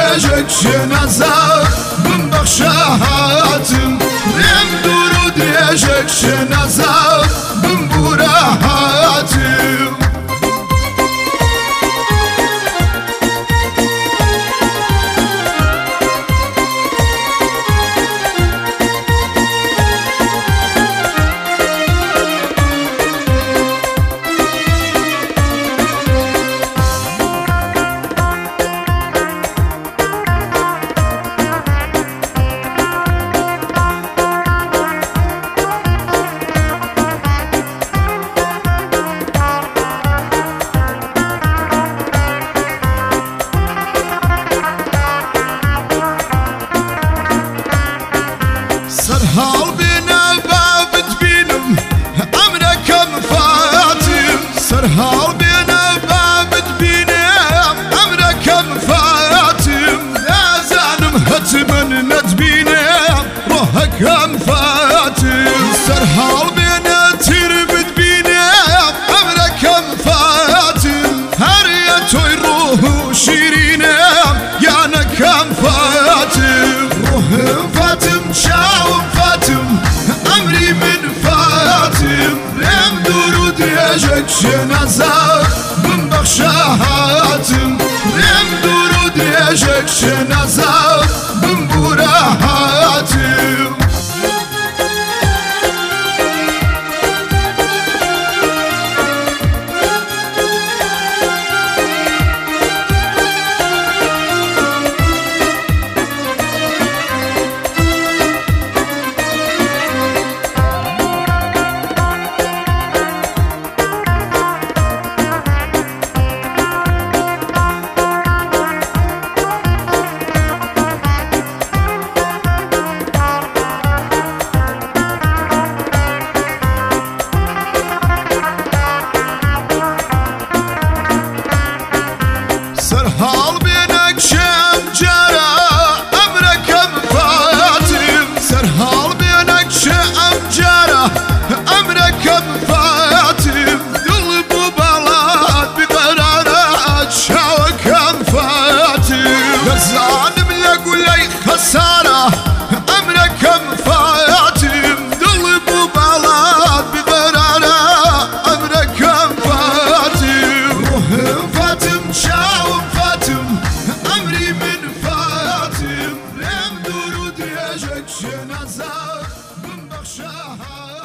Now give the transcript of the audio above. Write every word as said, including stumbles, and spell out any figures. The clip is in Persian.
diyecek şenaza bin bakşahatım Dem duru diyecek şenaza bin burahatım سرحال بنا بابت بينم أمرك مفاتم سرحال بنا بابت بينم أمرك مفاتم يا زانم هتمن ندبينم روحك مفاتم سرحال بنا تربت بينم أمرك مفاتم هريتوي روح شيرينم يانك مفاتم روح فاتم شاوم فاتم أمري من فاتم رم درود diyecek şenaza bin bakşahatım Rem duru diyecek şenaza bin burahatım سرحال بينك شام جرى أمرك مفاتم سرحال بينك شام جرى أمرك مفاتم قلب وبلاد بقرارات شاوك مفاتم الظالم يقول لي خسارة أمرك مفاتم قلب وبلاد بقرارات أمرك مفاتم روح فاتم شاوم أمري من فاتم رم درود diyecek şenaza bin bakşahatım